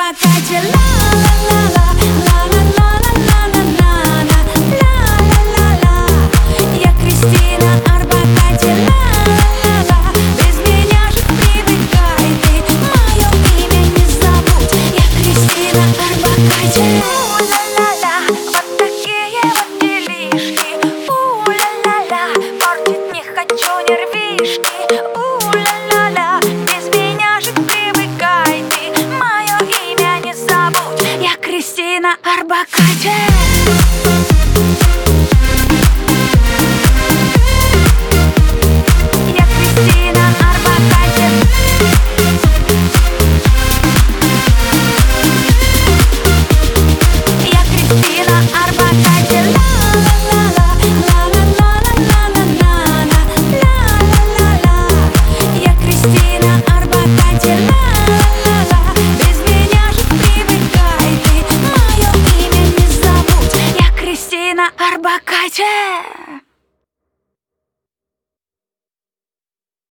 Арбакайте. Ла-ла-ла-ла, ла-ла-ла-ла-ла-ла-ла, ла-ла-ла-ла. Я Кристина Арбакайте. Ла-ла-ла-ла, без меня же привыкай ты, мое имя не забудь. Я Кристина Арбакайте. У-ла-ла-ла, вот такие вот делишки. У-ла-ла-ла, портить не хочу нервишки. У-ла-ла-ла, без меня же привыкай ты, мое имя не забудь. Я Кристина Арбакайте. Я Кристина Арбакайте. Я Кристина Арбакайте. Ла-ла-ла-ла, ла-ла-ла-ла-ла-ла-ла, ла-ла-ла-ла. Я Кристина Арбакайте. Ла-ла-ла, без меня же привыкай ты, мое имя не забудь. Я Кристина Арбакайте.